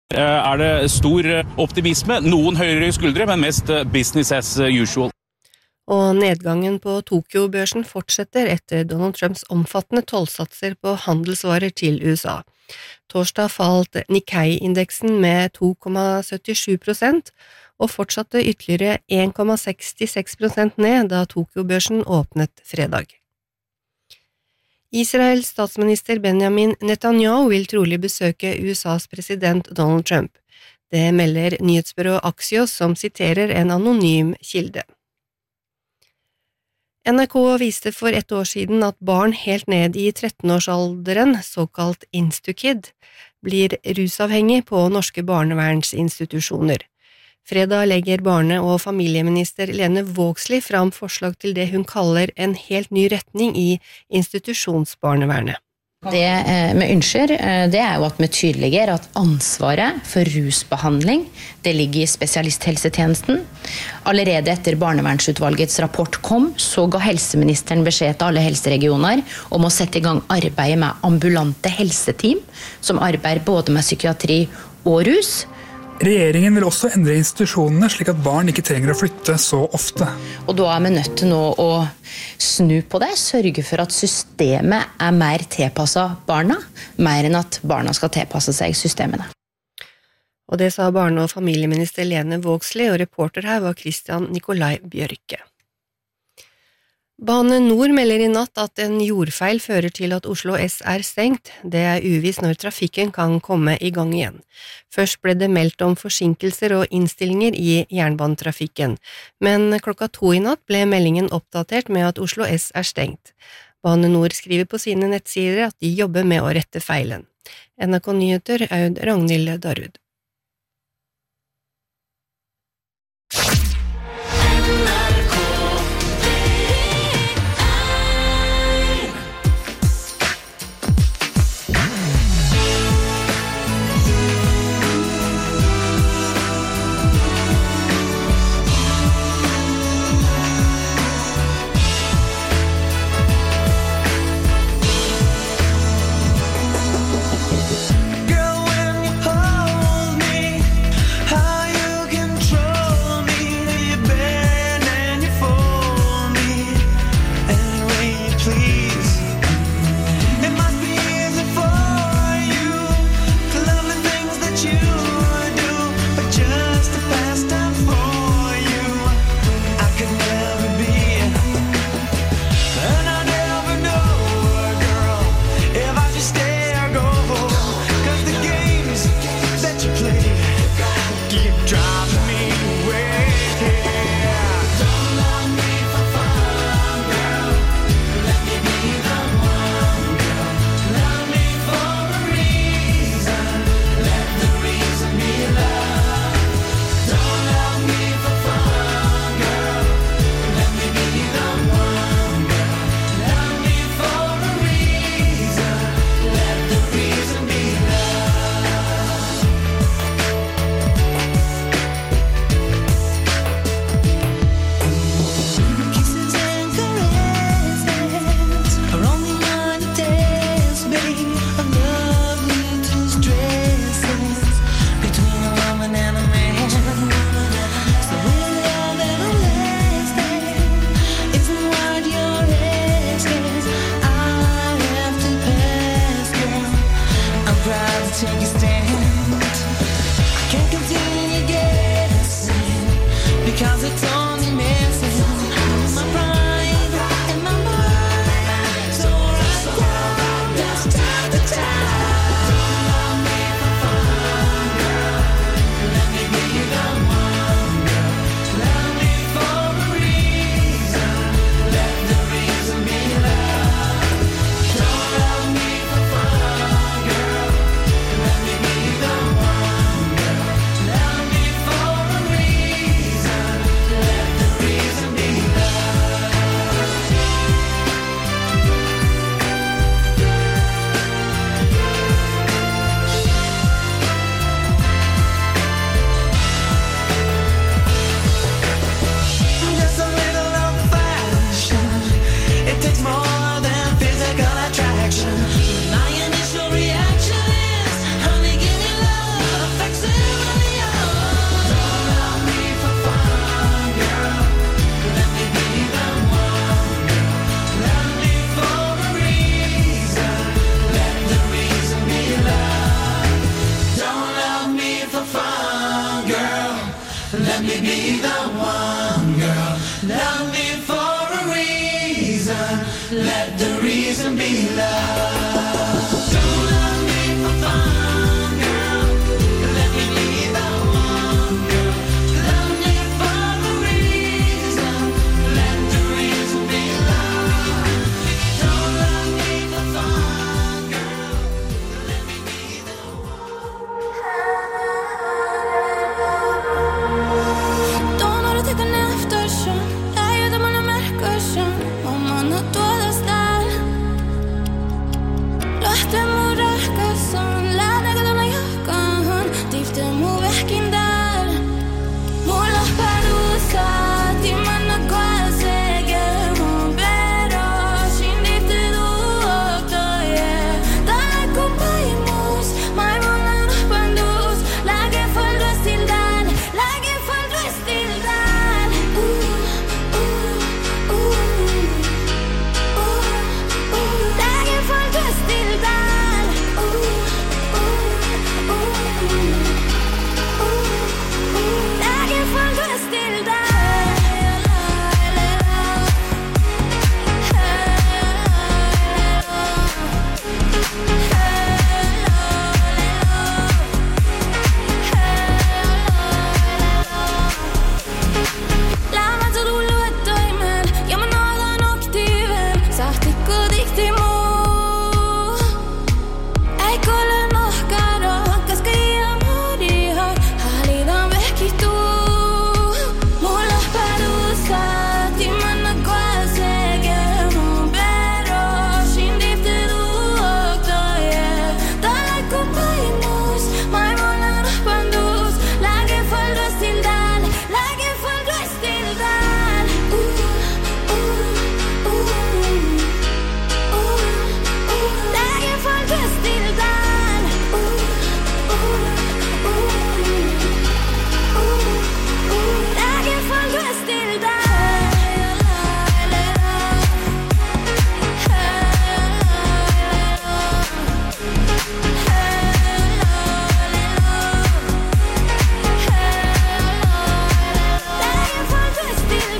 Det stor optimisme, noen høyere skuldre, men mest business as usual. Og nedgangen på Tokyo-børsen fortsetter etter Donald Trumps omfattende tollsatser på handelsvarer til USA. Torsdag falt Nikkei-indeksen med 2,77% og fortsatte ytterligere 1,66% ned da Tokyo-børsen åpnet fredag. Israels statsminister Benjamin Netanyahu vil trolig besøke USAs president Donald Trump. Det melder nyhetsbyrået Axios som siterer en anonym kilde. NRK viste for et år siden at barn helt ned i 13-årsalderen, såkalt Instukid, blir rusavhengig på norske barnevernsinstitusjoner. Fredag legger barne- og familieminister Lene Vågslid fram forslag til det hun kaller en helt ny retning i institusjonsbarnevernet. Det vi ønsker, det jo at vi tydeliggjør at ansvaret for rusbehandling, det ligger i spesialisthelsetjenesten. Allerede etter barnevernsutvalgets rapport kom, så ga helseministeren beskjed til alle helseregioner om å sette i gang arbeidet med ambulante helseteam, som arbeider både med psykiatri og rus. Regjeringen vil også endre institusjonene slik at barn ikke trenger å flytte så ofte. Og da vi nødt til nå å snu på det, sørge for at systemet mer tilpasset barna, mer enn at barna skal tilpasse seg systemene. Og det sa barne- og familieminister Lene Vågslid, og reporter her var Christian Nikolai Bjørke. Bane Nor melder i natt at en jordfeil fører til at Oslo S stengt. Det uvisst når trafikken kan komme i gang igjen. Først ble det meldt om forsinkelser og innstillinger i jernbanetrafikken, men 2:00 i natt ble meldingen oppdatert med at Oslo S stengt. Bane Nor skriver på sine nettsider at de jobber med å rette feilen. NRK Nyheter, Aud Ragnhild Darud. Girl, when you hold me be the one, girl. Love me for a reason. Let the reason be love. Don't love me for fun, girl. Let me be the one, girl. Love me for a reason. Let the reason be love. Don't love me for fun, girl. Let me be the one. Då når du tar en eftersjön, är ju där man har märkersjön. Om man har dådas där. Låt må räcka sån, lägga den här jackan. Drifte må väckin där. Måla parusa, till man har gått säger. Må bära, sin drifte då och då, yeah. Där kompa i mos, mig målar upp en dos. Lägger full röst till där, lägger full röst till där. Lägger full röst till där. Lägger full röst till där. Lämän så du luotto imel, ja mä naalan aktiivel, sahtikko dikti muu. Ei kolle nohkara, koska ia muodiha, halidan vehkihtuu. Mulla parusa, timmanna koasege, mun pero, sin difte duokto, yeah. Tällä kumpaimus, mai mulla rahpandus, läge full röst till där, läge full röst till där. Läge full röst till där. Läge full röst till där. Läge full röst till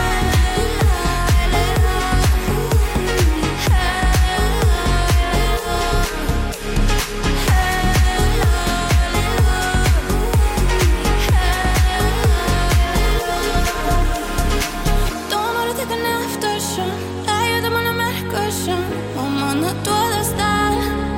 Då når du tar en eftersjön, är ju där man har märkersjön. Om man har dådas där.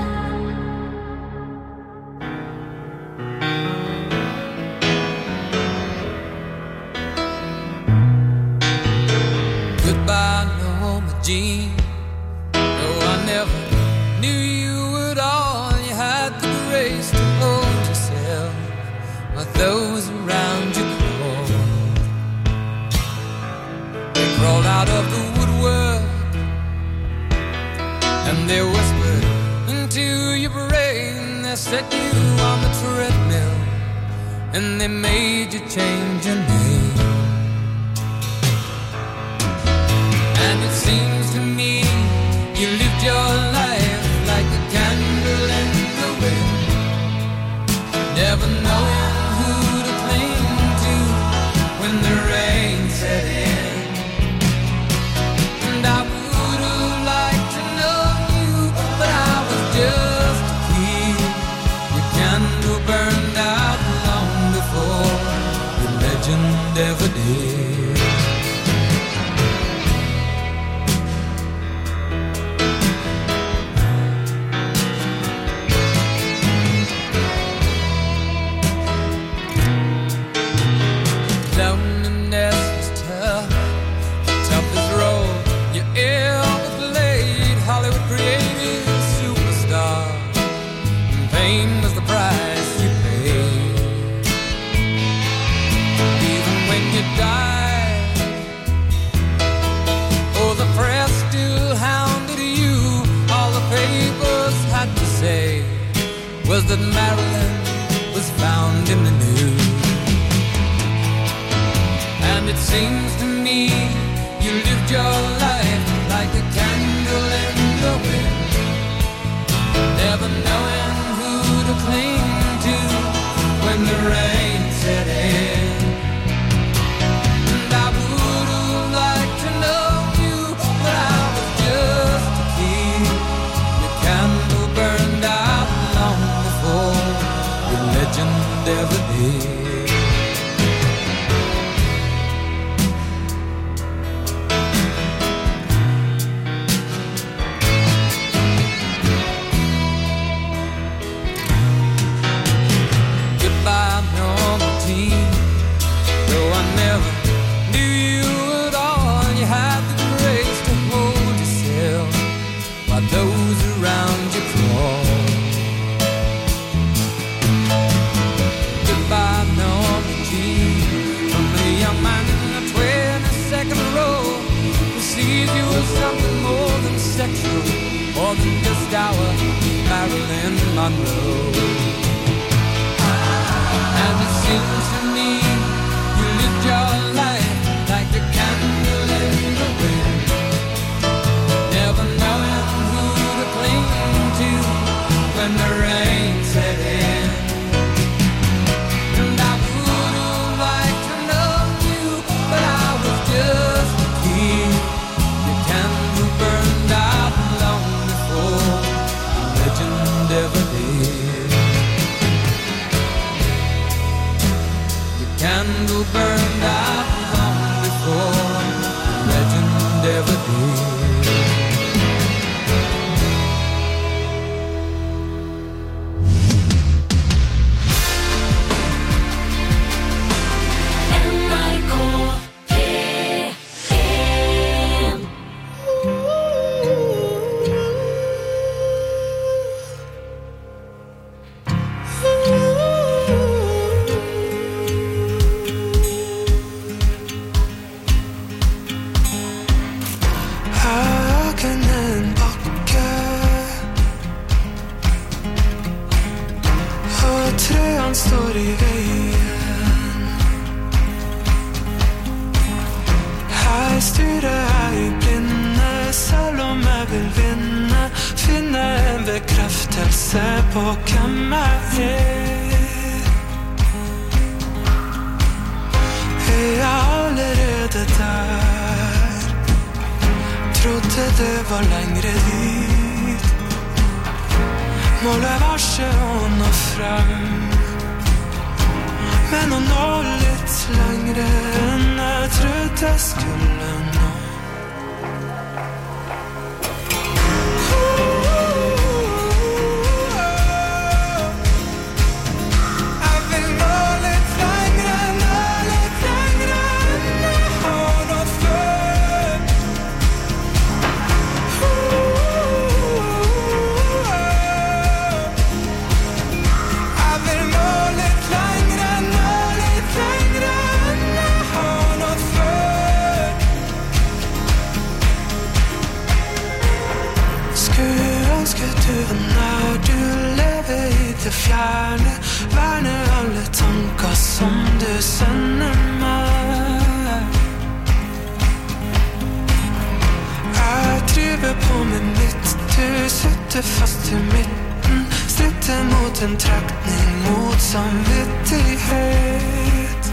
Goodbye, Norma Jean. No, I never knew you at all. You had the grace to hold yourself while those around you crawled. They crawled out of the woodwork and they whispered into your brain. They set you on the treadmill and they made you change your name. And it seems to me you lived your life like a candle in the wind, never knowing who to cling to when the rain set in. And I would have liked to know you, but I was just a kid. Your candle burned out long before your legend ever did. Loneliness was tough, toughest role you ever played. Hollywood created a superstar, and pain was the price you paid. Even when you died, oh, the press still hounded you. All the papers had to say was that Marilyn was found in the news. And it seems to me you lived your life like a candle in the wind, never knowing who to cling to when the rain set in. legend ever did. Goodbye, normal teen. Though I never knew you at all, you had the grace to hold yourself while those around you crawl. Goodbye, normal teen. From the young man in the 22nd row who sees you as something more than sexual, more than just our Marilyn Monroe. And it seems to me you lived your life like a candle in the wind, never knowing who to cling to when the rain set in. And I would have liked to know you, but I was just a kid. The candle burned out long before the legend ever did. Candle burned out long before the legend ever did. Står i veien. Her styrer jeg i blinde, selv om jeg vil vinne, finne en bekreftelse på hvem jeg er. Jeg allerede der, trodde det var lengre dit. Målet var ikke å nå frem, men å nå litt lengre enn jeg trodde jeg skulle nå. Jeg vil nå litt lengre enn jeg har nådd før. Jeg vil nå litt lengre enn jeg har nådd før. Skulle ønske du var nær, du lever i det fjerne, verner alle tanker som du sender meg. Jeg driver på med mitt, du sitter fast i midten, stritter mot en trekning, mot samvittighet.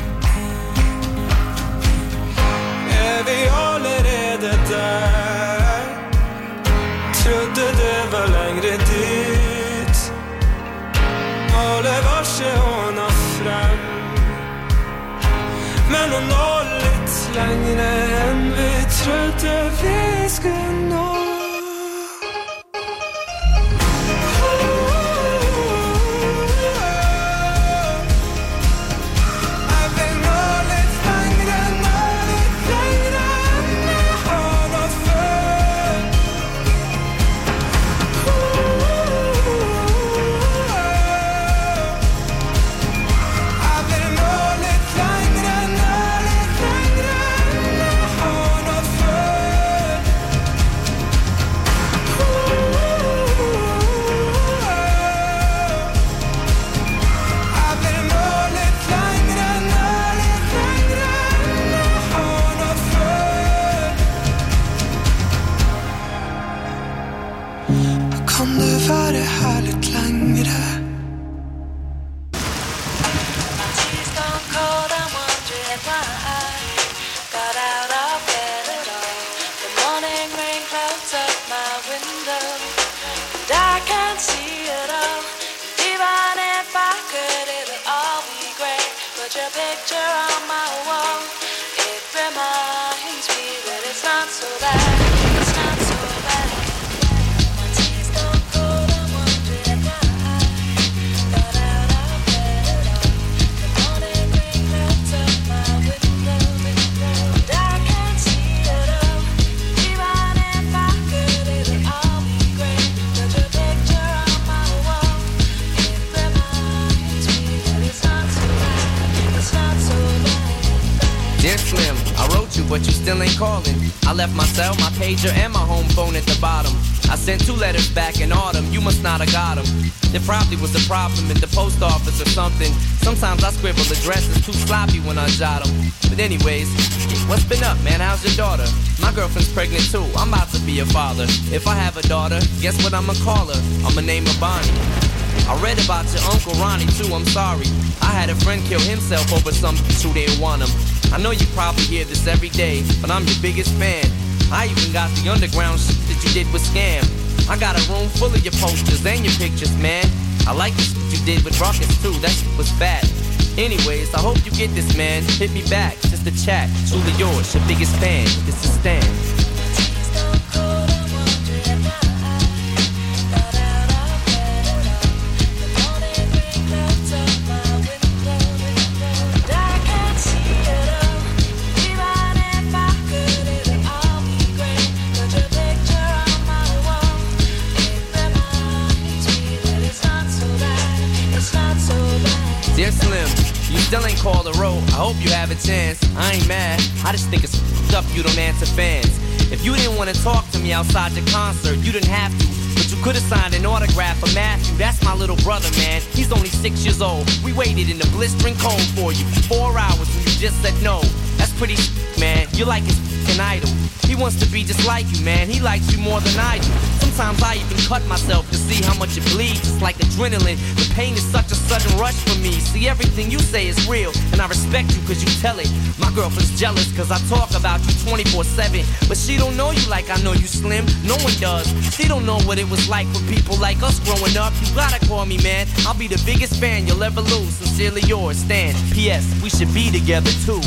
Vi allerede der, trodde det var lengre dit. Målet var ikke å nå frem, men å nå litt lengre enn vi trodde vi skulle nå. but you still ain't calling. I left my cell, my pager, and my home phone at the bottom. I sent 2 letters back in autumn, you must not have got them. There probably was a problem in the post office or something. Sometimes I scribble addresses too sloppy when I jot them. But anyways, what's been up, man? How's your daughter? My girlfriend's pregnant too, I'm about to be a father. If I have a daughter, guess what I'ma call her? I'ma name her Bonnie. I read about your Uncle Ronnie too, I'm sorry. I had a friend kill himself over some bitch who didn't want him. I know you probably hear this every day, but I'm your biggest fan. I even got the underground shit that you did with Scam. I got a room full of your posters and your pictures, man. I like the shit you did with Ruckus too, that shit was fat. Anyways, I hope you get this, man. Hit me back, just a chat. Truly yours, your biggest fan. This is Stan. Dear Slim, you still ain't called a row. I hope you have a chance. I ain't mad. I just think it's up you don't answer fans. If you didn't want to talk to me outside your concert, you didn't have to. But you could have signed an autograph for Matthew. That's my little brother, man. He's only 6 years old. We waited in the blistering cold for you 4 hours and you just said no. That's pretty man. You're like his f***ing idol. He wants to be just like you, man. He likes you more than I do. Sometimes I even cut myself to see how much it bleeds. It's like adrenaline. The pain is such a sudden rush for me. See, everything you say is real, and I respect you cause you tell it. My girlfriend's jealous cause I talk about you 24/7. But she don't know you like I know you, Slim. No one does. She don't know what it was like for people like us growing up. You gotta call me, man. I'll be the biggest fan you'll ever lose. Sincerely yours, Stan. P.S. We should be together too.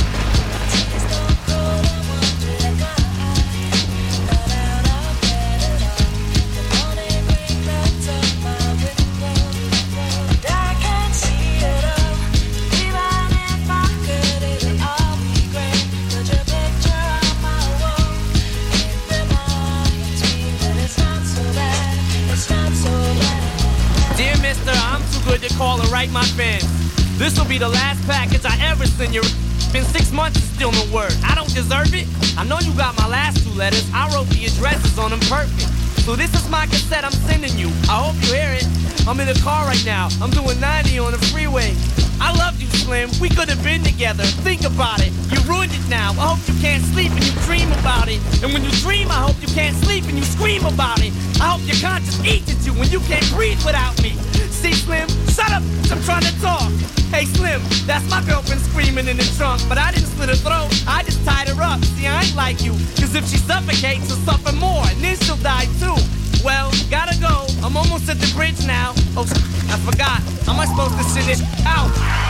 To call and write my fans. This will be the last package I ever send you. Been 6 months and still no word. I don't deserve it. I know you got my last 2 letters. I wrote the addresses on them perfect. So this is my cassette I'm sending you. I hope you hear it. I'm in the car right now. I'm doing 90 on the freeway. I love you, Slim. We could have been together. Think about it. You ruined it now. I hope you can't sleep and you dream about it. And when you dream, I hope you can't sleep and you scream about it. I hope your conscience eats at you when you can't breathe without me. See, Slim, shut up, I'm trying to talk. Hey, Slim, that's my girlfriend screaming in the trunk. But I didn't slit her throat, I just tied her up. See, I ain't like you, cause if she suffocates, she'll suffer more, and then she'll die too. Well, gotta go, I'm almost at the bridge now. Oh, I forgot, how am I supposed to send this out?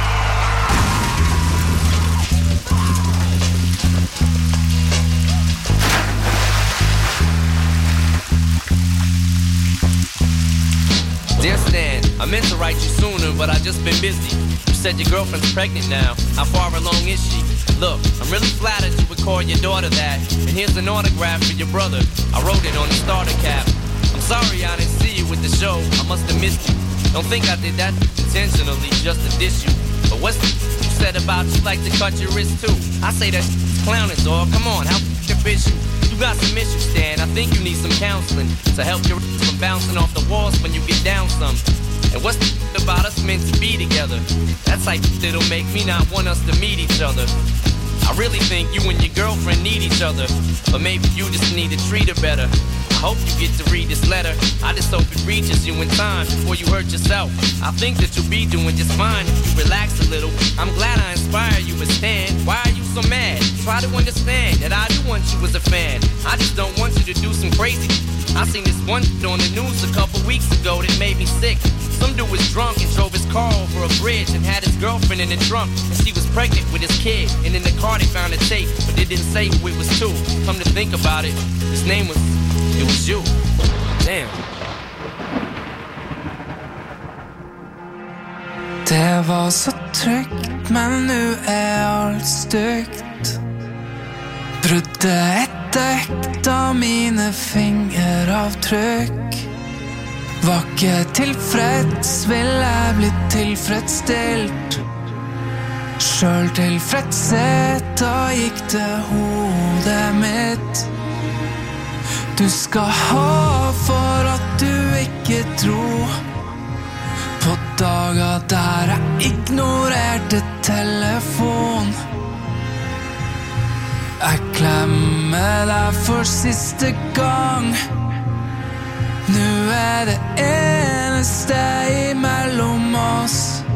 Dear Stan, I meant to write you sooner, but I just been busy. You said your girlfriend's pregnant now. How far along is she? Look, I'm really flattered you would call your daughter that. And here's an autograph for your brother. I wrote it on the starter cap. I'm sorry I didn't see you with the show. I must have missed you. Don't think I did that intentionally just to diss you. But what's the you said about you like to cut your wrist too? I say that clowning, dog. Come on, how bitch you? You got some issues, Stan. I think you need some counseling to help your from bouncing off the walls when you get down some. And what's the about us meant to be together? That's like that'll make me not want us to meet each other. I really think you and your girlfriend need each other, but maybe you just need to treat her better. I hope you get to read this letter. I just hope it reaches you in time before you hurt yourself. I think that you'll be doing just fine if you relax a little. I'm glad I inspire you, but Stan, why are you so mad? Try to understand that I do want you as a fan. I just don't want you to do some crazy. I seen this one on the news a couple weeks ago that made me sick. Some dude was drunk and drove his car over a bridge and had his girlfriend in the trunk, and she was pregnant with his kid. And in the car they found a tape, but they didn't say who it was to. Come to think about it, his name was, it was you. Damn. Det var så trygt, men nu är allt stygt. Brudde ett äkt av mina fingeravtryck. Var tillfreds, vill jag bli tillfredsställd. Selvtilfredshet, da gikk det hodet mitt. Du skal ha for at du ikke dro på dager der jeg ignorerte telefon. Jeg klemmer deg for siste gang. Nå det eneste imellom oss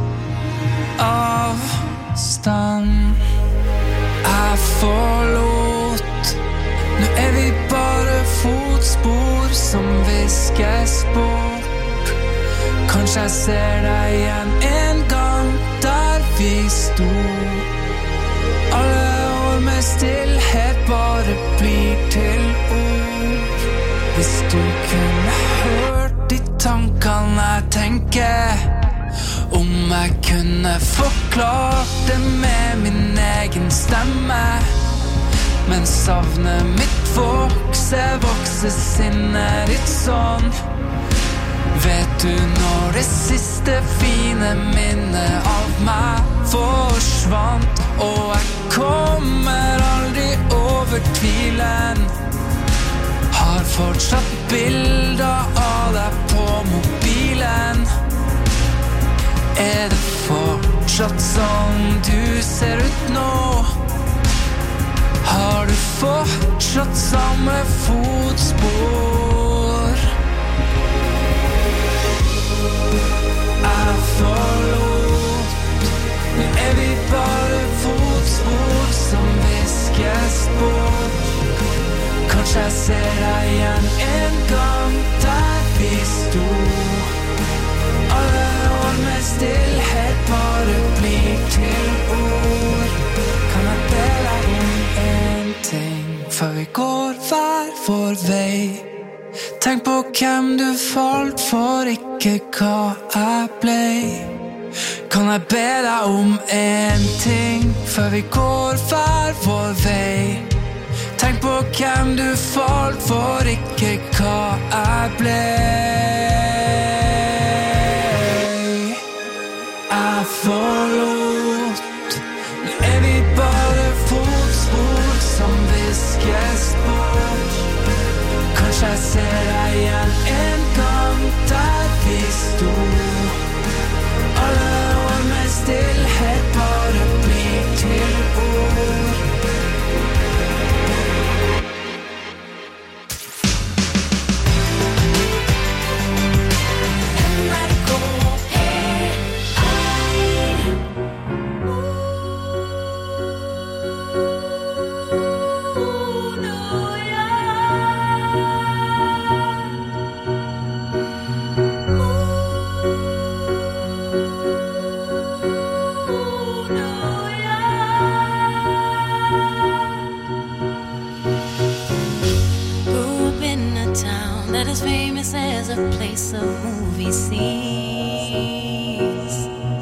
avstand. Jeg forlot. Nå vi bare fotspor som viskes bort. Kanskje jeg ser deg igjen en gang der vi sto. Alle år med stillhet bare blir til ord. Hvis du kunne hørt de tankene jeg tenker, om jeg kunne forklart det med min egen stemme. Men savnet mitt vokser sinnet ditt sånn. Vet du når det siste fine minnet av meg forsvant? Og jeg kommer aldri over tvilen. Har fortsatt bilder av deg på mobilen. Det fortsatt sånn du ser ut nå? Har du fortsatt samme fotspor? Jeg forlot. Nå vi bare fotspor som viskes bort. Kanskje jeg ser deg igjen en gang der vi sto. Alle år med stillhet bare blir til ord. Kan jeg be deg om en ting før vi går hver vår vei? Tenk på hvem du falt for, ikke hva jeg ble. Kan jeg be deg om en ting før vi går hver vår vei? Tenk på hvem du falt for, ikke hva jeg ble. Jeg forlot. Nå vi bare fotspor som viskes bort. Kanskje jeg ser deg igjen en gang der vi sto. Alle år med stillhet bare blir til ord. Famous as a place of movie scenes.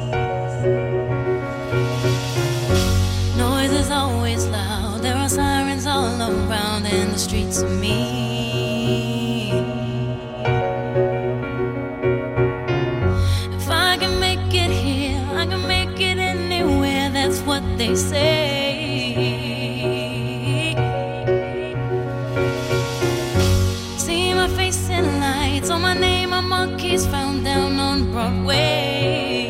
Noise is always loud. There are sirens all around, and the streets are mean. If I can make it here, I can make it anywhere. That's what they say. So my name on monkeys found down on Broadway.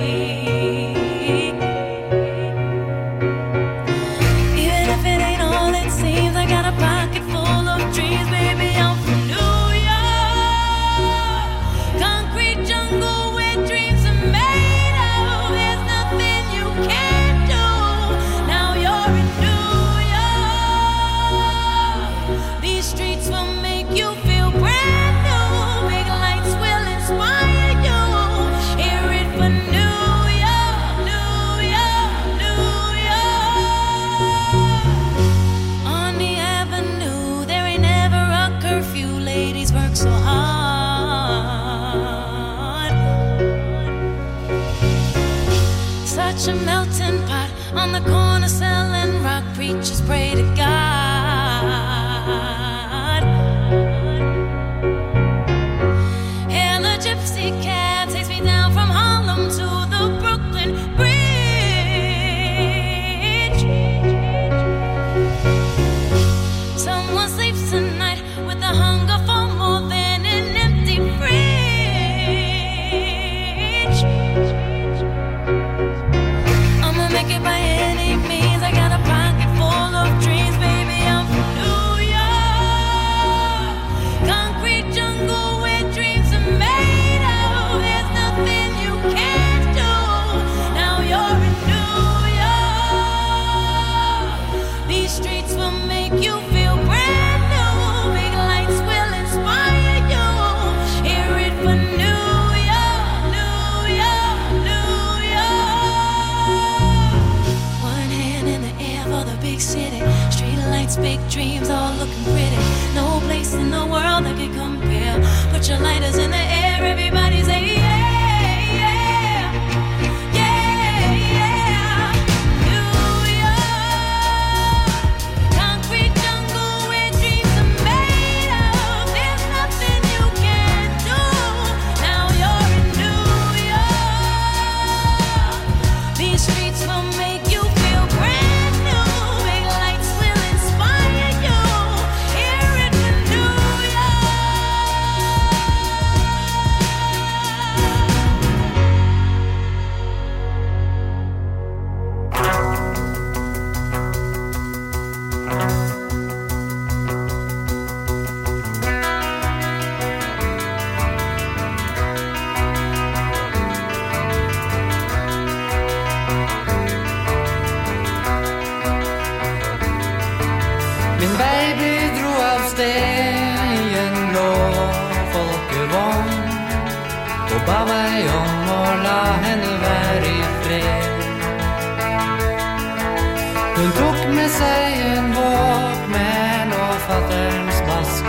Even if it ain't all it seems, I got a pocket full of dreams, baby. I'm from New York, concrete jungle where dreams are made of. There's nothing you can't do. Now you're in New York. These streets will make you feel brand. So hard. Such a melting pot on the corner selling rock. Preachers pray to God. And a gypsy cab takes me down from Harlem to the Brooklyn Bridge.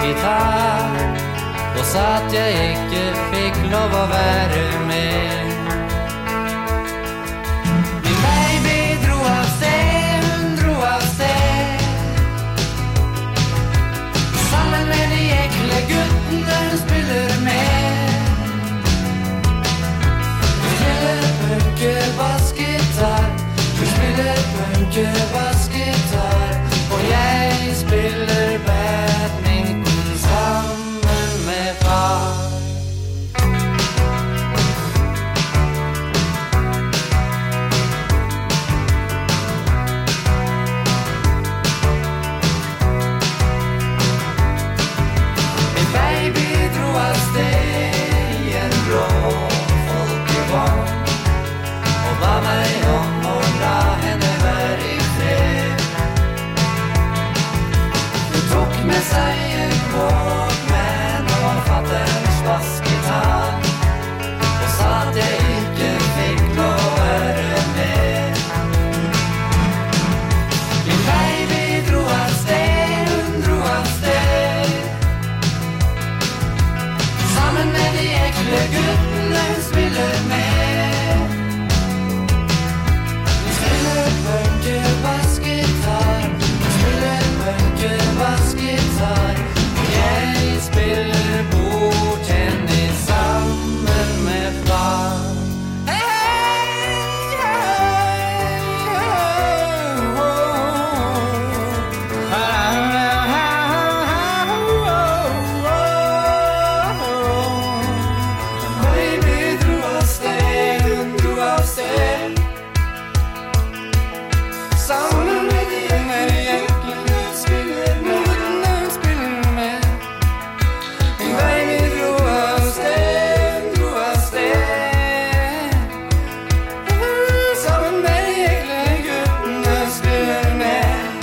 bassgitar og sa at jeg ikke fikk lov å være med. Min baby dro av sted, hun dro av sted, sammen med de ekle guttene hun spiller med. Hun spiller punkebassgitar, hun spiller punkebassgitar, og jeg spiller badminton sammen med far. Min baby dro av sted i en blå folkevogn og ba meg om å la henne være i fred. Hun tok med seg en Walkman og fatterens bassgitar og sa at jeg ikke fikk lov å være med. Min baby dro av sted, hun dro av sted, sammen med de ekle guttene hun spiller med. Hun spiller punkebassgitar, hun spiller punkebassgitar, og jeg spiller bordtennis sammen med far. Baby dro av sted, hun dro av sted, sammen med de ekle hun spiller med. Min baby dro av sted, hun dro av sted, sammen med de ekle guttene hun spiller med.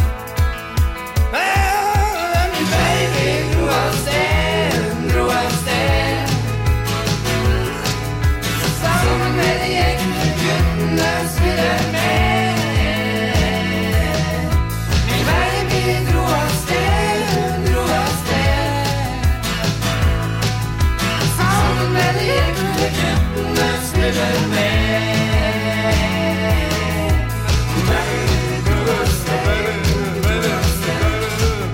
Min baby dro av sted, hun dro av sted, sammen med de ekle guttene hun spiller med. Min baby dro av sted, hun dro av sted, sammen med de ekle guttene hun spiller med. Min baby dro av sted, hun dro av sted,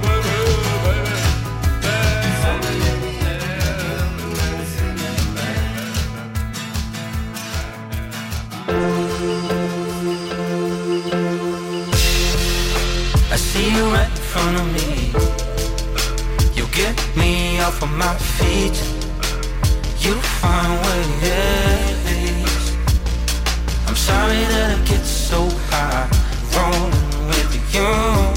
sammen med de ekle guttene hun spiller I see you right in front of me. You get me off of my feet. You find ways. I'm sorry that I get so high, rolling with you.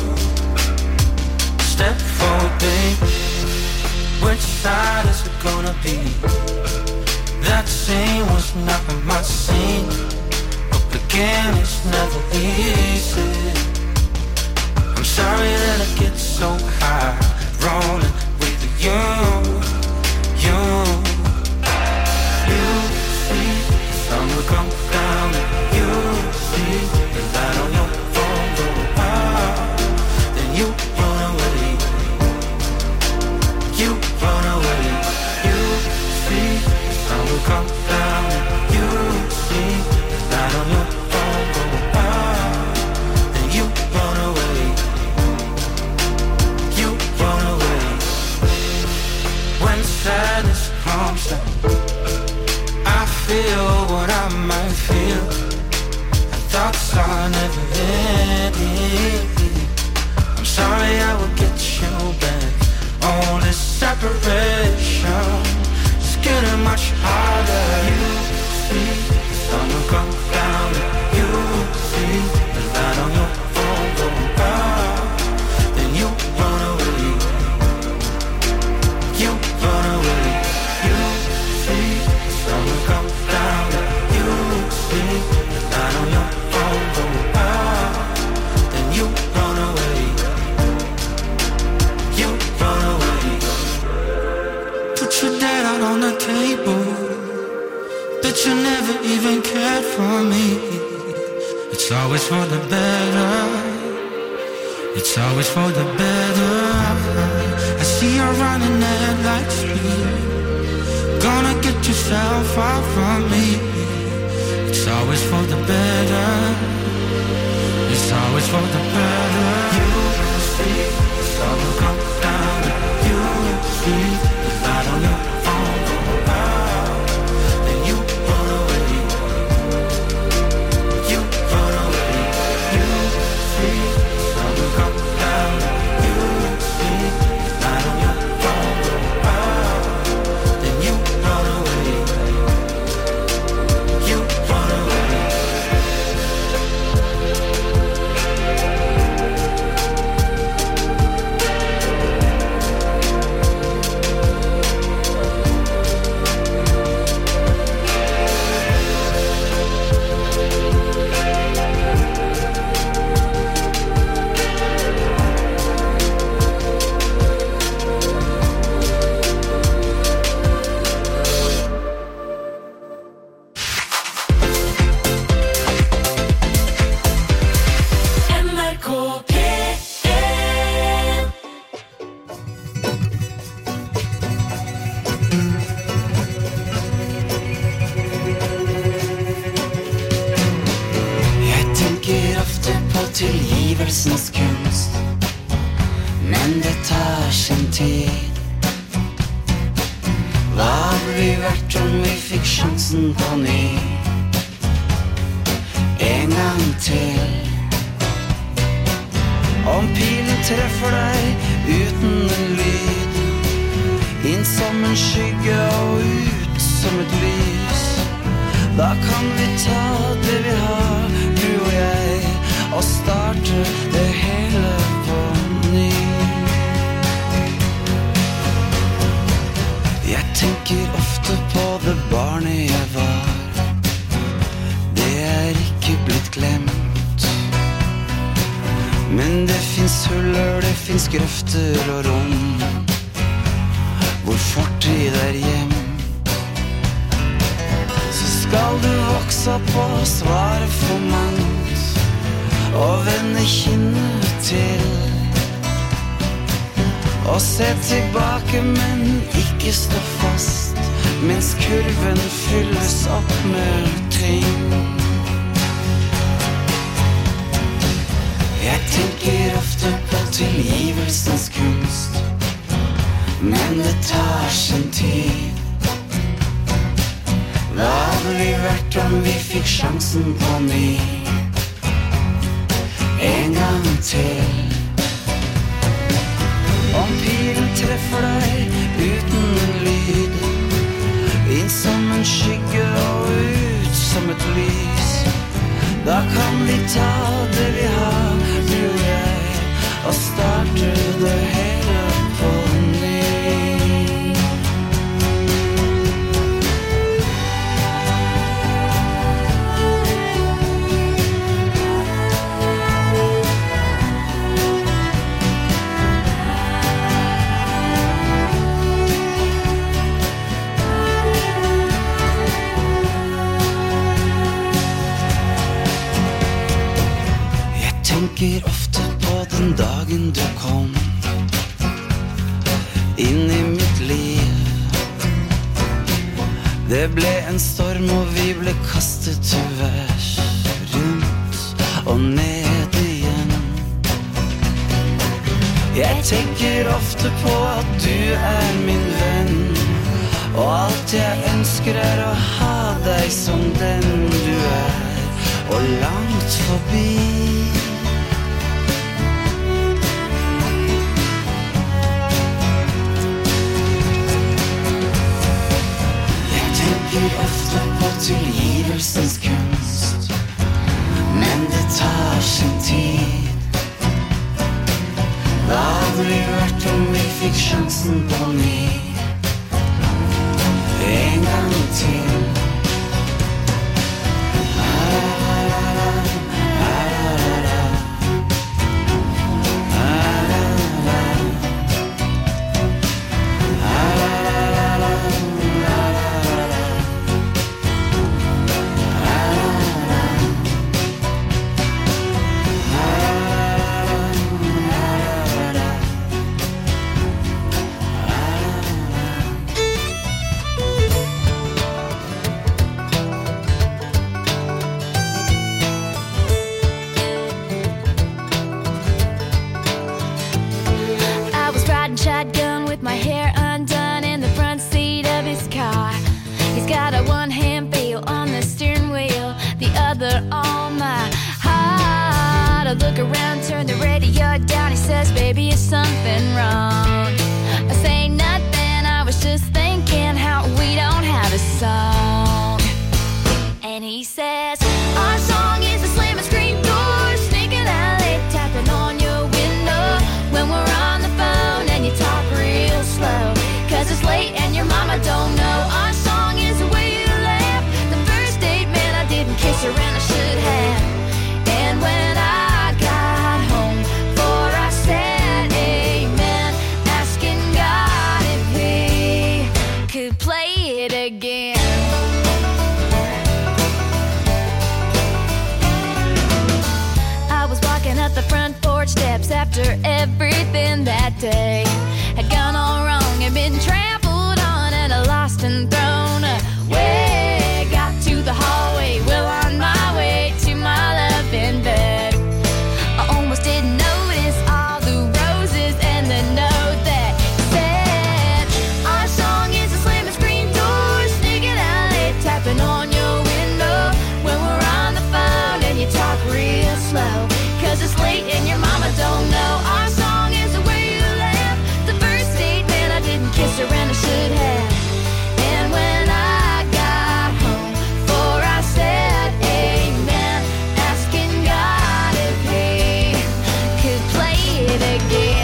Step forward, babe. Which side is it gonna be? That scene was not my scene. Up again, it's never easy. I'm sorry that I get so high, rolling with you. You see the sun will come down, and you see the light on your phone go out. Then you run away, you run away. You see the sun will come down, and you see the light on your phone go out. Then you run away, you run away. When sadness comes down, I feel what I might feel, and thoughts are never ending. I'm sorry I will get you back. Only separation is getting much harder. You see the sun will come down, and you see the light on your phone go out. Then you run away, you run away. You see the sun will come down, and you see the light on your phone go out. Then you run away, you run away. Put your dad out on the table, but you never even cared for me. It's always for the better, it's always for the better. I see you're running at light speed. Gonna get yourself out from me. It's always for the better. It's always for the better. You will see the sun will come down. You will see the light on your phone go out. Then you run away. You run away. You will see the sun will come down. You will see the light on your phone go out. Then you run away. You run away. NRK P1 Jeg tenker ofte på tilgivelsens kunst, men det tar sin tid. Hva hadde vi vært om vi fikk sjansen på ny? En gang til. Om pilen treffer deg uten en lyd, inn som en skygge og ut som et lys, da kan vi ta det vi har, du og jeg, og starte det hele på ny. Jeg tenker ofte på det barnet jeg var. Det er ikke blitt glemt. Men det finns huller, det finns grøfter og rom, hvor fortid er hjem. Så skal du vokse opp og svare for mangt, og vende kinnet til, og se tilbake, men ikke stå fast, mens kurven fylles opp med ting. Jeg tenker ofte på tilgivelsens kunst, men det tar sin tid. Hva hadde vi vært om vi fikk sjansen på ny? En gang til. Om pilen treffer deg uten en lyd, inn som en skygge og ut som et lys, da kan vi ta det vi har, du og jeg, og starte det hele på ny. Tenker ofte på den dagen du kom inn i mitt liv. Det ble en storm og vi ble kastet til værs, rundt og ned igjen. Jeg tenker ofte på at du er min venn, og alt jeg ønsker er å ha deg som den du er, og langt forbi. Tenker ofte på tilgivelsens kunst, men det tar sin tid. Hva hadde vi vært om vi fikk sjansen på ny? En gang til. color on my heart. I look around, turn the radio down. He says, baby, is something wrong? I say nothing, I was just thinking how we don't have a song. And he says, our song is a slam and scream door, sneaking alley, tapping on your window when we're on the phone and you talk real slow, 'cause it's late and your mama don't know. Our song is the way you laugh. The first date, man, I didn't kiss her and I should have. And when I got home, for I said amen, asking God if he could play it again. I was walking up the front porch steps after everything that day had gone all wrong and been trampled on and lost and thrown away. Got to the hallway, well on my way to my loving bed. I almost didn't notice all the roses and the note that said, our song is a slam and screen door, sneaking alley, tapping on your window when we're on the phone and you talk real slow, 'cause it's late and your mama don't know. Our song is the way you laugh. The first date, man, I didn't kiss her and I should have. And when I got home, for I said amen, asking God if he could play it again.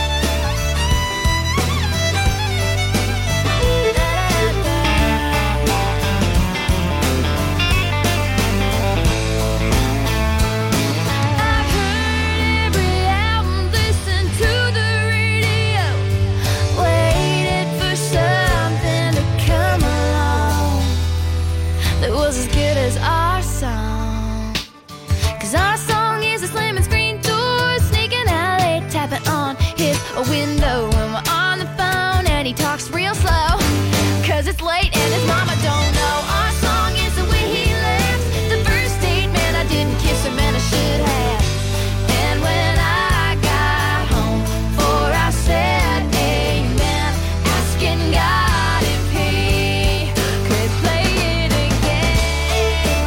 I've heard every album, listened to the radio, waited for something to come along that was as good as our song. 'Cause our song is a slamming screen door, sneaking alley, tapping on his window when we're on the phone and he talks real slow, 'cause it's late and his mama don't know. Our song is the way he laughs. The first date, man, I didn't kiss him and I should have. And when I got home, for I said amen, asking God if he could play it again.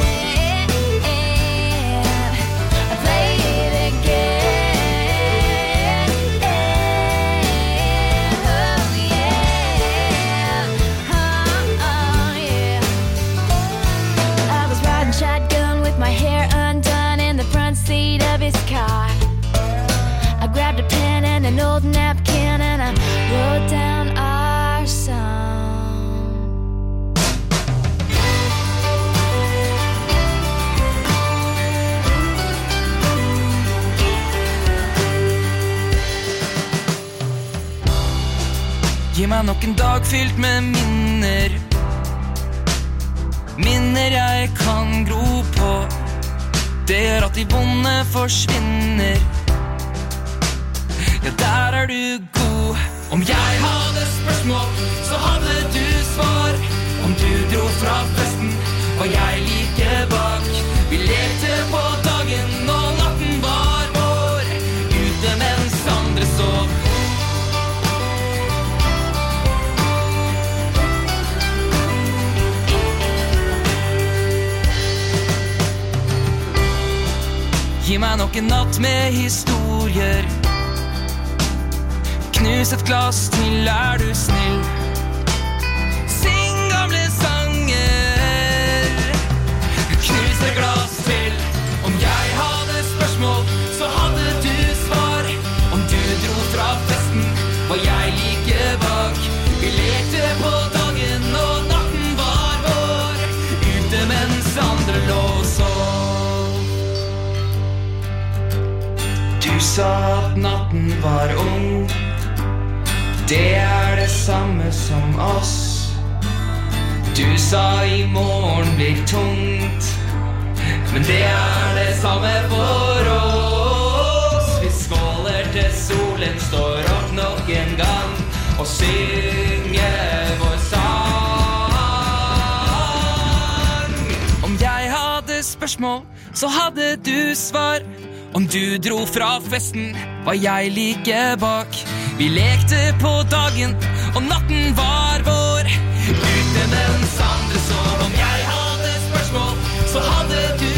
Play it again. Oh yeah. Oh yeah. I was riding shotgun with my hair undone in the front seat of his car. I grabbed a pen and an old napkin and I wrote down our song. Gi meg nok en dag fylt med minner, minner jeg kan gro på. Det gjør at de vonde forsvinner. Ja, der er du god. Om jeg hadde spørsmål, så hadde du svar. Om du dro fra festen, var jeg like bak. Vi lekte på dagen og natten var vår, ute mens andre sov. Gi meg nok en natt med historier. Knus et glass til, er du snill. Syng gamle sanger. Knus et glass til. Om jeg hadde spørsmål, så hadde du svar. Om du dro fra festen, var jeg like bak. Vi lekte på dagen og natten var vår, ute mens andre lå og sov. Du sa at natten var ung, det er det samme som oss. Du sa i morgen blir tungt, men det er det samme for oss. Vi skåler til solen står opp nok en gang og synger vår sang. Om jeg hadde spørsmål, så hadde du svar. Om du dro fra festen, var jeg like bak. Vi lekte på dagen, og natten var vår, ute mens andre sov. Om jeg hadde spørsmål, så hadde du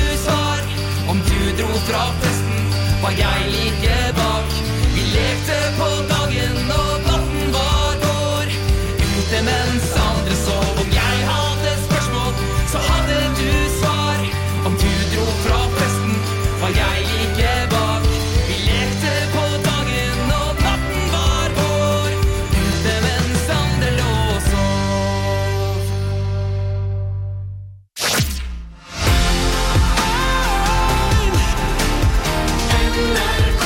fra festen var jeg like bak. Vi lekte på dagen og natten var vår. Ute mens andre sov. Om jeg hadde spørsmål, så hadde du svar. Om du dro fra festen, var jeg like bak. Vi lekte på dagen og natten var vår. Ute mens andre lå og sov. NRK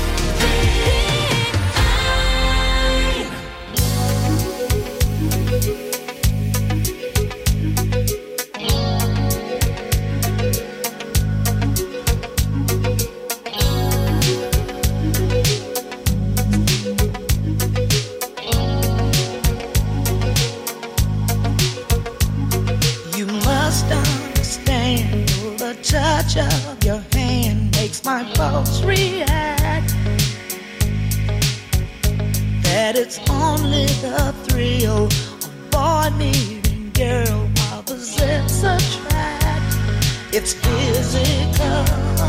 You must understand, the touch of your hand makes my pulse react. That it's only the thrill of boy meeting girl opposites attract. It's physical,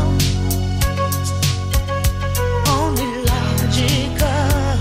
only logical.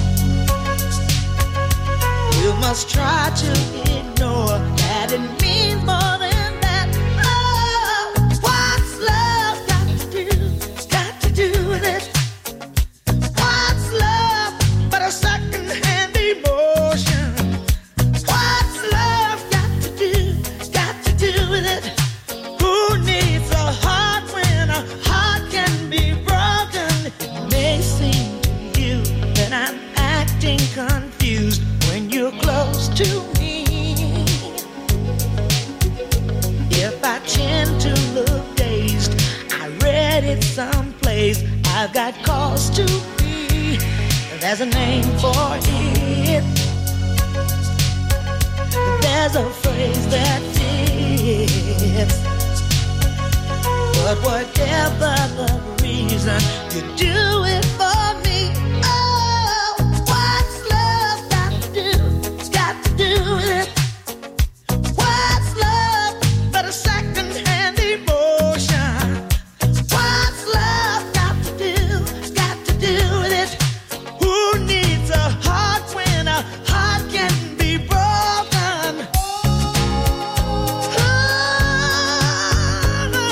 You must try to ignore that it means more than that. Oh, what's love got to do? Got to do with it. What's love but a second-hand emotion? What's love got to do? Got to do with it. Who needs a heart when a heart can be broken? It may seem to you that I'm acting confused when you're close to me. If I tend to look dazed, I read it someplace. I've got cause to be. There's a name for it. There's a phrase that fits. But whatever the reason, you do it for me. Oh, what's love got to do? It's got to do with it. What's love but a second-hand emotion? What's love got to do? It's got to do with it. Who needs a heart when a heart can be broken? Oh, no.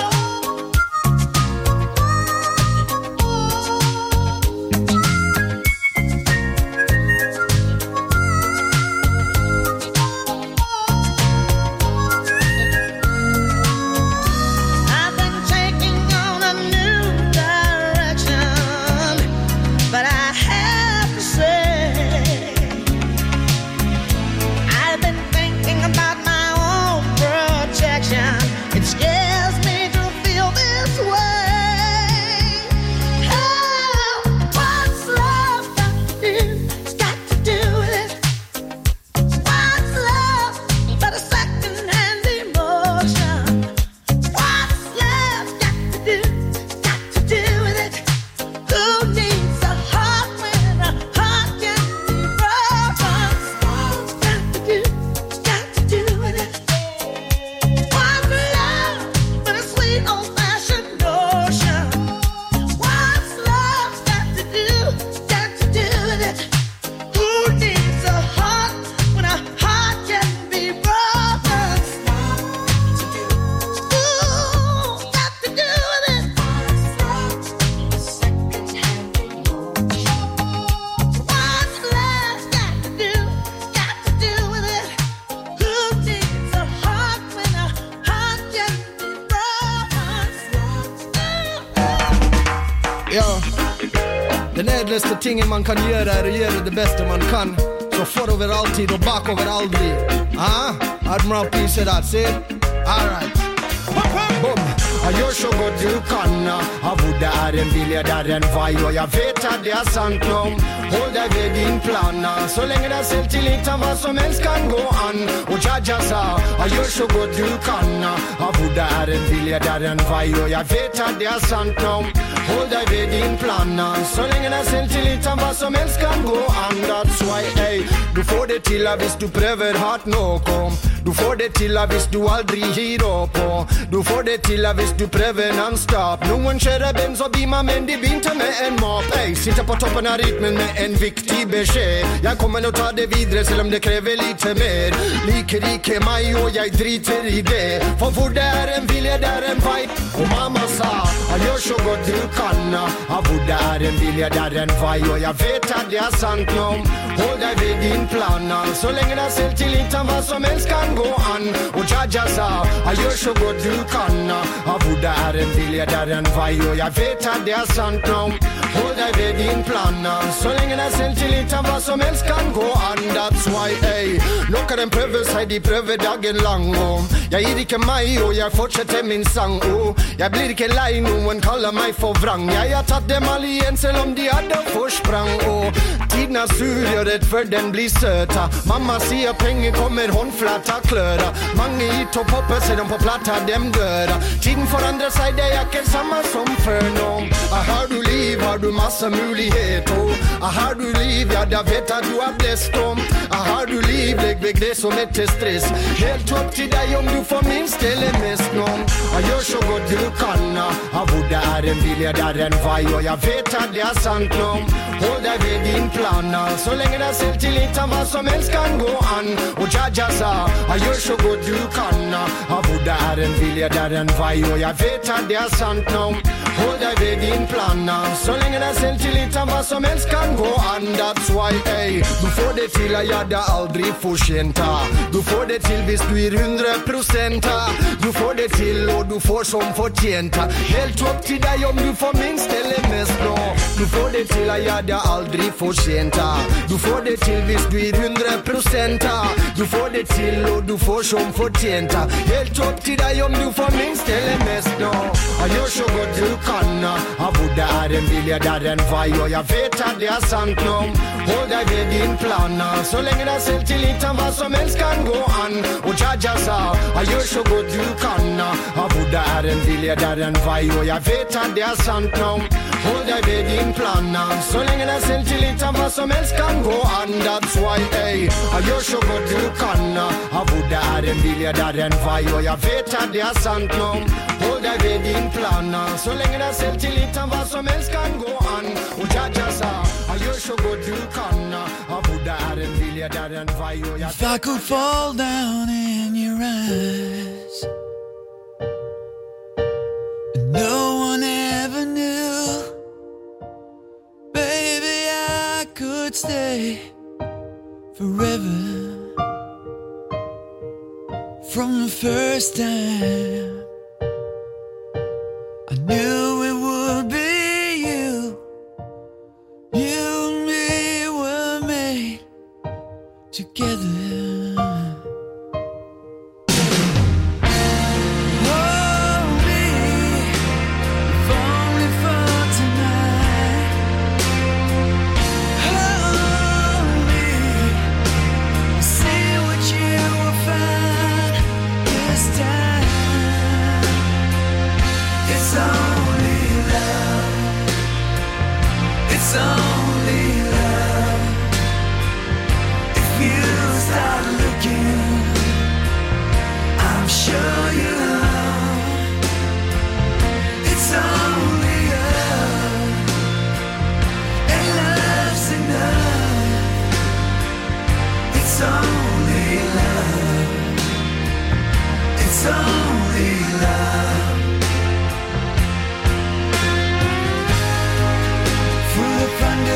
I've been taking on a new direction, but I have to say, I've been thinking about my own protection. It scares me to feel this way. Oh, what's love got to do? It's got to do with it. What's love but a second-hand emotion? What's love got to do? Got to do with it. Who needs a heart when a heart can be broken? What's got to do? Got to do with it. What's love but a sweet old-fashioned notion? What's love got to do? Got to do with it. Who needs a heart when a heart can be broken? Ooh, got to do with it. What's love got to do? Got to do with it. Who needs a heart when a heart can be broken? Ja, den ädlaste tingen man kan göra är att göra det bästa man kan. Så forover alltid och bakover aldrig. Admiral P said that, see? Alright. Boom. Jag gör så gott du kan. Avoda är en vilja där en vaj. Och jag vet att det är sant nog. Håll dig vid din plan. Så länge det är självtillit av vad som helst kan gå an. Och Jaja sa, jag gör så gott du kan. Avoda är en vilja där en vaj. Och jag vet att det är sant nog. Håll dig vid din plan. Så länge det är självtillit av vad som helst kan gå an. That's why, hey, du får det till att visst du prövar hardt något. Du får det till hvis du aldrig gir på. Du får det till hvis du prövar non-stop. Noen kjører benz og bimer, men de begynte med en map. Ey, sitter på toppen av rytmen med en viktig beskjed. Jeg kommer nå ta det videre, selv om det krever lite mer. Liker ikke meg, og jeg driter i det. For hvor det en vilje, det en vei. Og mamma sa, gjør så godt du kan. Hvor det en vilje, det en vei. Og jeg vet at det sant nå. Hold deg ved din plan. Så lenge det selvtillit av hva som helst kan gå an. Og Jaja sa, gjør så godt du kan. Hvor det en vilje, det en vei. Og jeg vet at det sant nå. Hold deg ved din plan. Så lenge det selvtillit av hva som helst kan gå an. That's why, ey. Noen den prøver seg, de prøver dagen lang. Jeg gir ikke meg, og jeg fortsetter min sang. Jeg blir ikke lei, noen kaller meg for vrang. Jeg har tatt dem alle igjen, selv om de hadde forsprang. Tiden er sur, jeg er redd før den blir søta. Mamma sier penger kommer håndflata kløra. Mange i topphoppet ser dem på plata, dem døra. Tiden forandrer seg, det er ikke samme som før nå. Har du liv, har du masse muligheter. Har du liv, ja da vet jeg du er blest om. Har du liv, legg vekk det som heter stress. Helt opp til deg om du får minst eller mest nå. Gjør så godt du kan. Hvor det en vilje, det en vei. Og jeg vet at det er sant nå. Hold deg ved din plan. Så lenge det selvtillit av hva som helst kan gå an. Og Jaja sa, gjør så godt du kan. Hvor det en vilje, det en vei. Og jeg vet at det er sant nå. Hold deg ved din plan. Så lenge det selvtillit av hva som helst kan gå an. That's why, ey. Du får det til, ja det er aldri for sent. Du får det til hvis du gir 100%. Du får det til, og du får som fortjent. Helt opp til deg om du får minst eller mest nå. Du får det til, ja det er aldri for sent. Du får det til hvis du gir 100%. Du får det til, og du får som fortjent. Helt opp til deg om du får minst eller mest nå. Gjør så godt du kan. Hvor det en vilje, det en vei. Og jeg vet at det er sant nå. Hold deg ved din plan. Så lenge det selvtillit av hva som helst kan gå an. Og Jaja sa, gjør så godt du kan. Hvor det en vilje, det en vei. Og jeg vet at det er sant nå. Hold deg ved din plan. Så lenge det selvtillit av hva som helst kan gå an. That's why, ey. Gjør så godt du kan. Hvor det en vilje, det en vei. Og jeg vet at det er sant nå. Hold deg ved din plan. Så lenge det selvtillit av hva som helst kan gå an. Og Jaja sa, gjør så godt du kan. Hvor det en vilje, det en vei. Og jeg If I could fall down in your eyes and no one ever knew, baby, I could stay forever. From the first time I knew it would be you. You and me were made together. Hold me, if only for tonight. Hold me, see what you will find this time. It's only love. It's only love. If you start looking, I'm sure you'll know. It's only love, and love's enough. It's only love. It's only love. Full of thunder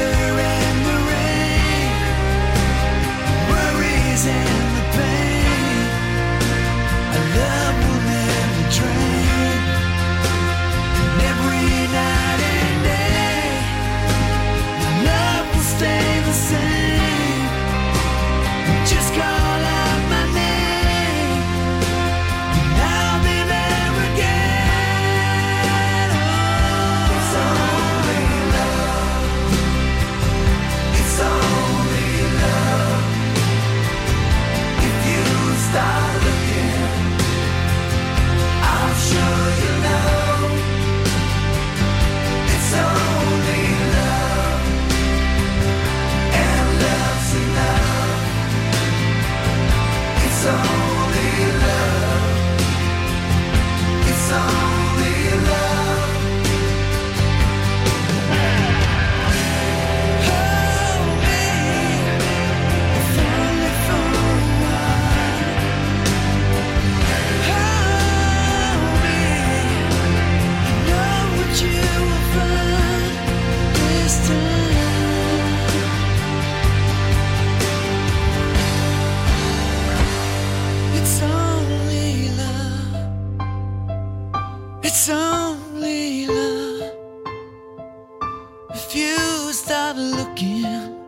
start looking,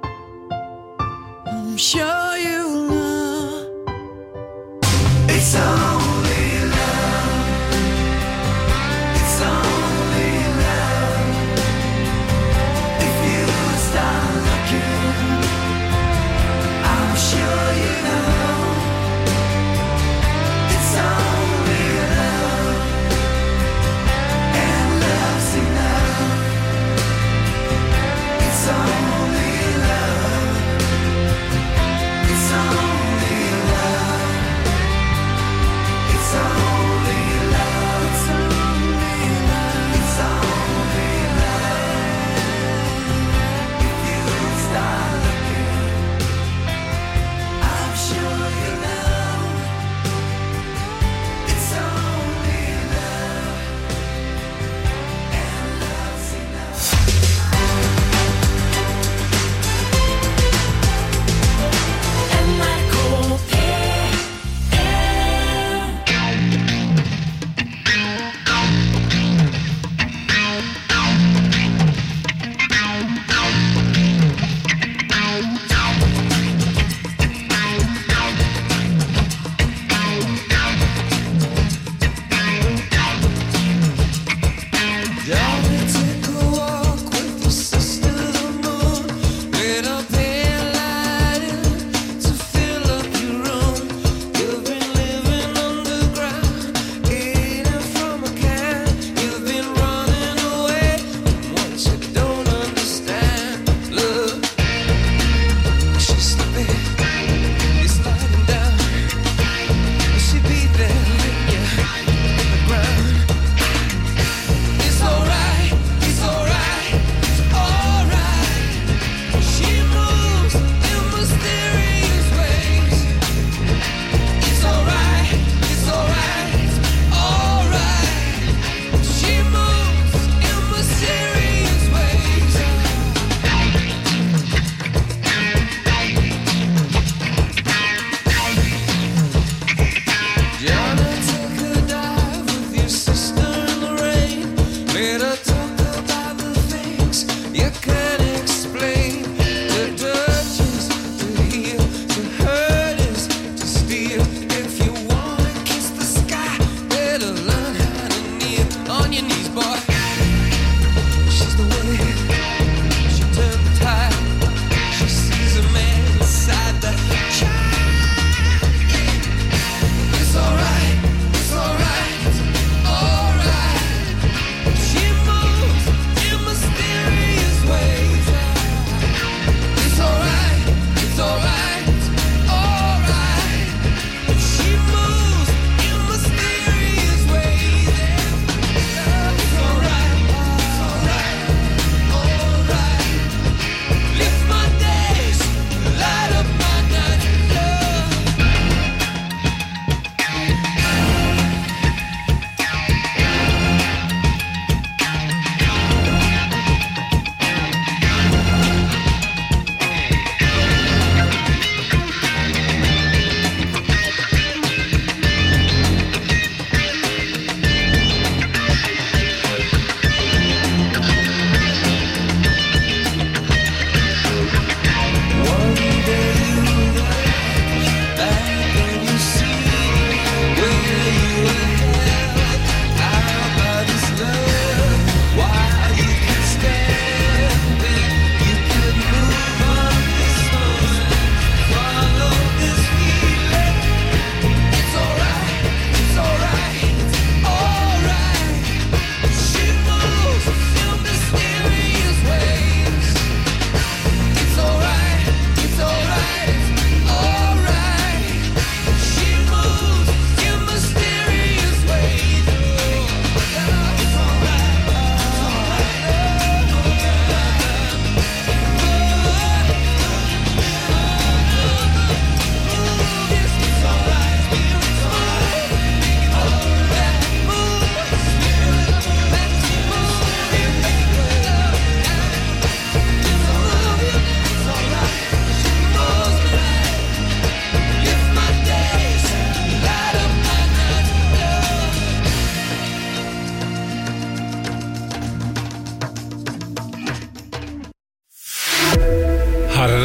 I'm sure you'll know it's only love. It's only love. If you start looking, I'm sure you know it's only love, and love's enough. It's only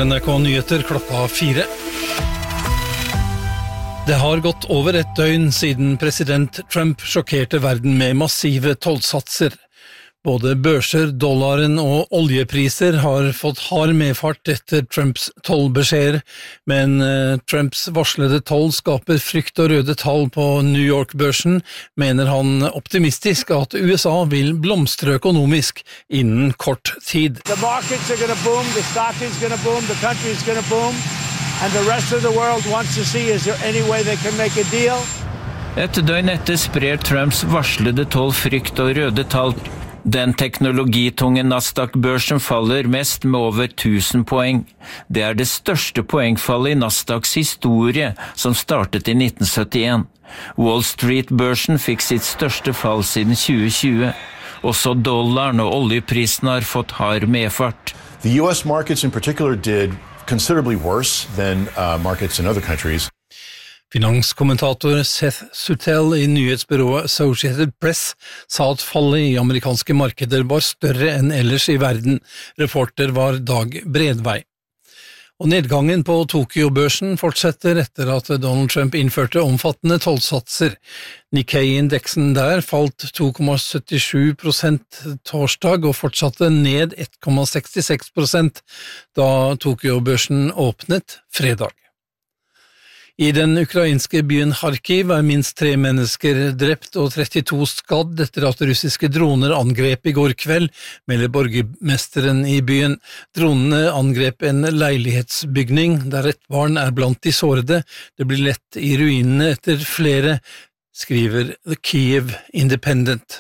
NRK Nyheter klokka 4. Det har gått over et døgn siden president Trump sjokkerte verden med massive tollsatser. Både børser, dollaren og oljepriser har fått hard medfart etter Trumps tollbeskjeder, men Trumps varslede toll skaper frykt og røde tall på New York-børsen, mener han optimistisk at USA vil blomstre økonomisk innen kort tid. The markets are going to boom, the stock is going to boom, the country is going to boom, and the rest of the world wants to see is there any way they can make a deal? Et døgn etter sprer Trumps varslede toll frykt og røde tall. Den teknologitunge Nasdaq-børsen faller mest med over 1000 poeng. Det er det største poengfallet i Nasdaqs historie, som startet i 1971. Wall Street-børsen fikk sitt største fall siden 2020. Også dollaren og oljeprisen har fått hard medfart. The US markets in particular did considerably worse than markets in other countries. Finanskommentator Seth Suttel i nyhetsbyrået Associated Press sa at fallet i amerikanske markeder var større enn ellers i verden. Reporter var Dag Bredvei. Og nedgangen på Tokyo-børsen fortsetter etter at Donald Trump innførte omfattende tollsatser. Nikkei-indeksen der falt 2,77% torsdag og fortsatte ned 1,66% da Tokyo-børsen åpnet fredag. I den ukrainske byen Kharkiv er minst 3 mennesker drept og 32 skadd etter at russiske droner angrep i går kveld, melder borgermesteren i byen. Dronene angrep en leilighetsbygning der et barn er blant de sårede. Det blir lett i ruinene etter flere, skriver The Kyiv Independent.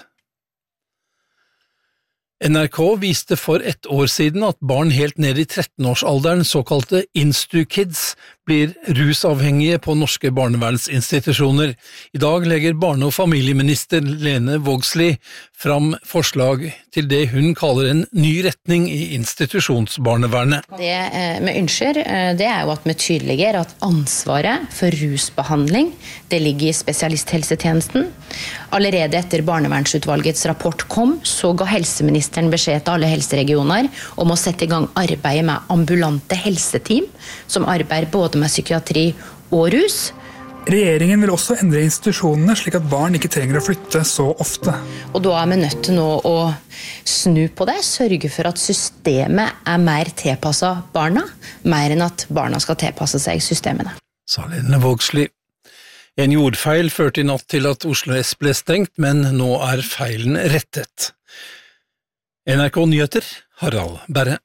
NRK viste for 1 år siden at barn helt ned i 13-årsalderen, såkalte Instu-kids, blir rusavhengige på norske barnevernsinstitusjoner. I dag legger barne- og familieminister Lene Vågslid fram forslag til det hun kaller en ny retning i institusjonsbarnevernet. Det vi ønsker, det er jo at vi tydeliggjør at ansvaret for rusbehandling, det ligger i spesialisthelsetjenesten. Allerede etter barnevernsutvalgets rapport kom, så ga helseministeren beskjed til alle helseregioner om å sette i gang arbeidet med ambulante helseteam, som arbeider både med psykiatri og rus. Regjeringen vil også endre institusjonene slik at barn ikke trenger å flytte så ofte. Og da er vi nødt til nå å snu på det, sørge for at systemet er mer tilpasset barna, mer enn at barna skal tilpasse seg systemene. Sa Lene Vågslid. En jordfeil førte i natt til at Oslo S ble stengt, men nå er feilen rettet. NRK Nyheter, Harald Berre.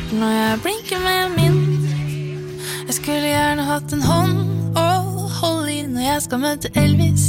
farten og jeg blinker med min. Jeg skulle gjerne hatt en hånd å holde i når jeg skal møte Elvis.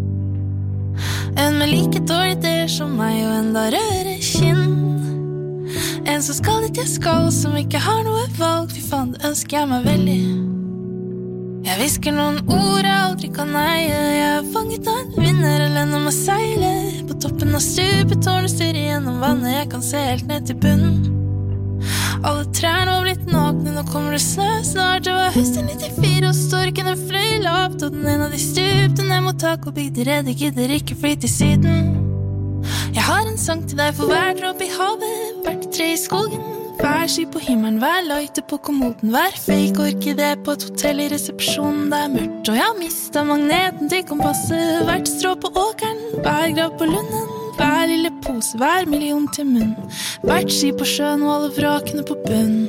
En med like dårlig ideer som meg og enda rødere kinn. En som skal dit jeg skal, som ikke har noe valg. Fy faen, det ønsker jeg meg veldig. Jeg visker noen ord jeg aldri kan eie. Jeg er fanget av en vinner eller når man seiler på toppen av stupetårnet, styrer gjennom vannet. Jeg kan se helt ned til bunnen. Alle trærne var blitt nakne, nå kommer det snø snart. Det var høsten 94 og storkene fløy lavt, og den ene av de stupte ned mot tak og bygde redde, gidder ikke fly til syden. Jeg har en sang til deg for hver dråpe i havet, hvert tre i skogen, hver sky på himmelen, hver lighter på kommoden, hver fake orkidé på et hotell i resepsjonen. Det er mørkt og jeg har mistet magneten til kompasset, hvert strå på åkeren, hver grav på lunden, hver lille pose, hver million til munn, hvert ski på sjøen og alle vrakene på bunn.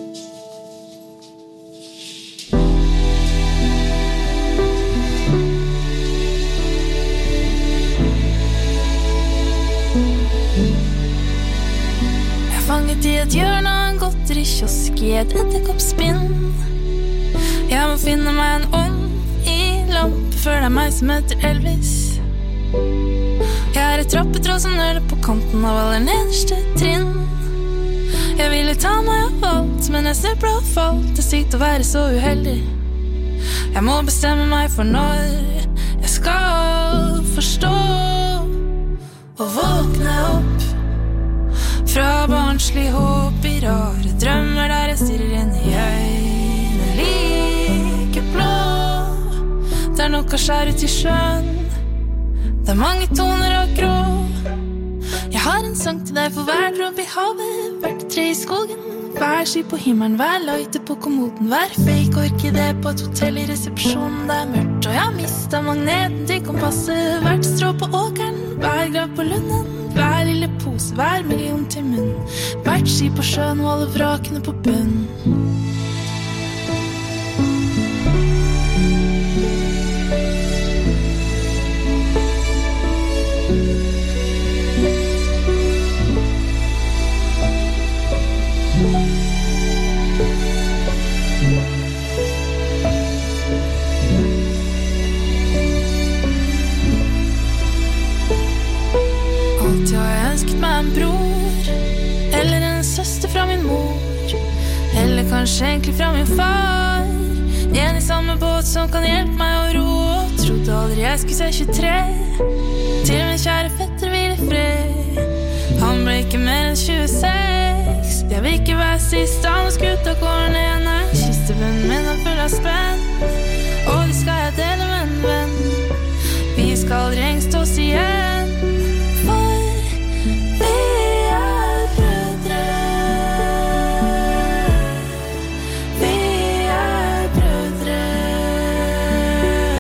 Fanget i et hjørne av en godterikiosk i et edderkoppspinn. Jeg må finne meg en ånd i lampe før det er meg som heter Elvis. Jeg er et trappetråd som nøler på kanten av aller nederste trinn. Jeg ville ta meg av alt, men jeg snublet og falt. Det er sykt å være så uheldig. Jeg må bestemme meg for når jeg skal forstå og våkne opp fra barnslig håp i rare drømmer der jeg stirrer inn i øynene like blå. Det er nok å skjære ut i sjøen, det er mange toner av grå. Jeg har en sang til deg for hver dråpe i havet, hvert tre i skogen, hver sky på himmelen, hver lighter på kommoden, hver fake orkidé på et hotell i resepsjonen. Det er mørkt og jeg har mistet magneten til kompasset, hvert strå på åkeren, hver grav på lunden, hver lille pose, hver million til munn, hvert ski på sjøen og alle vrakene på bunn. Alltid har jeg ønsket meg en bror, eller en søster fra min mor, eller kanskje egentlig fra min far. En i samme båt som kan hjelpe meg å ro, og trodde aldri jeg skulle se 23. Til min kjære fetter hvile i fred, han ble ikke mer enn 26. Jeg vil ikke være sist, han og skuta går ned. Nei, kistebunnen min er full av spenn, og det skal jeg dele med en venn. Vi skal aldri engste oss igjen.